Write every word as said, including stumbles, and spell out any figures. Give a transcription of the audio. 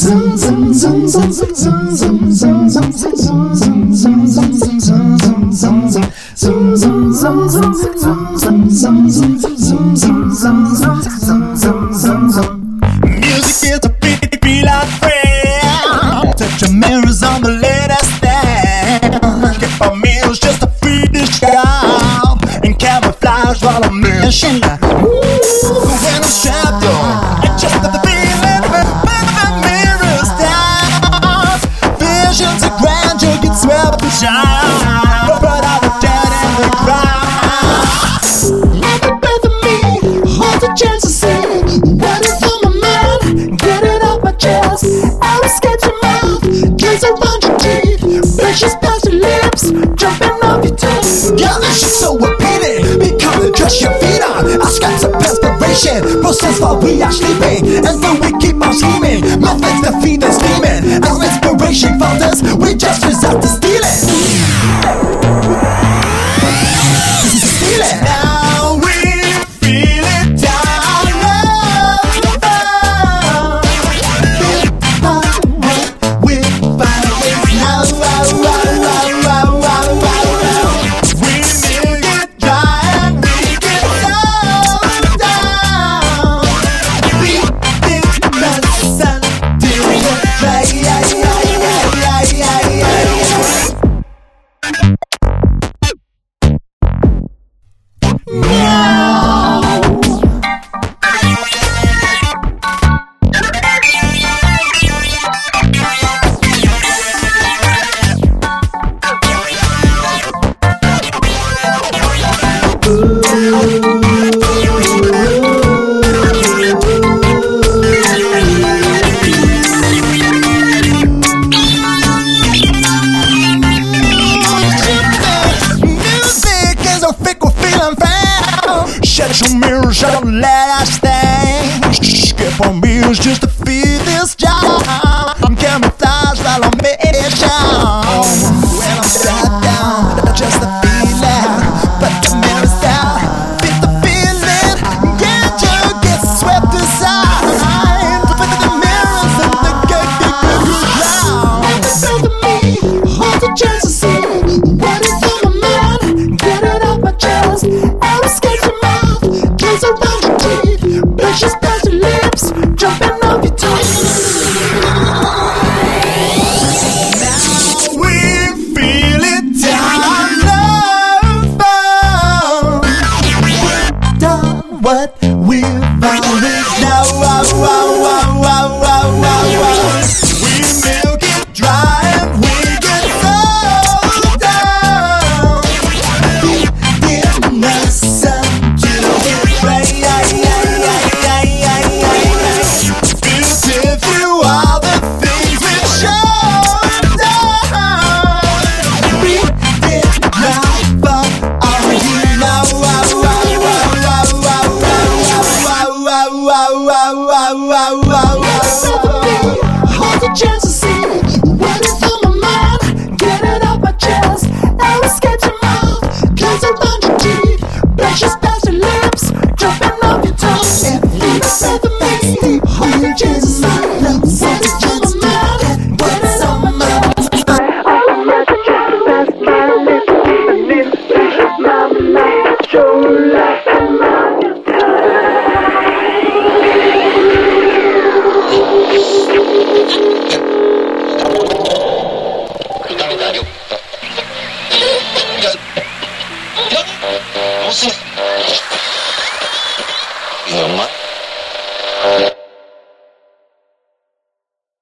Music is a pretty feel like friend. Touch your mirrors on the latest thing. Skip our meals just to feed the shop and camouflage while I'm mission. When I'm strapped on, I just got the feeling when the mirrors down. Visions of grandeur get swept and shine, but I was dead in the ground. Like a breath of me, hold the chance to say what is on my mind. Get it off my chest. I was scared your mouth, kiss around your teeth, brushes past your lips, jumping off your toes. Girl, this shit's so appealing. Become the dress your feet on. I got some perspiration, process while we are sleeping, and then we keep on scheming. Methods to feed the steaming. Our inspiration found us, we just resort to steal it. Steal it. Now we feel it down low. We find it now. We milk it dry and we get low down. We did not sun till the dry. Shut your mirror, shut the last thing. Skip on meals just to feed this job. I'm camouflage while I'm mission. When I'm sat down, just the feeling. But the mirror's down, fit the feeling. Can't you get swept aside? Put the mirrors in the good, good, good cloud. Like the me, hold the chance to see what is on my mind. Get it off my chest. I was scared to around your teeth, brushes past your lips, jumping off your toes. Now we feel it down low. We've done what we found it now. Wow, wow, wow, wow, wow, wow, wow. We milk it dry and we get so down. In the sun. Hold the chance to see what is on my mind. Get it off my chest. I was scared to mouth, close around your teeth, brushes past your lips, jumping off your toes. If you say the me, hold the chance to see what is on my mind. Get it off my chest. I was at the chest, past my lips, and this is my mind. Show life and my 이놈아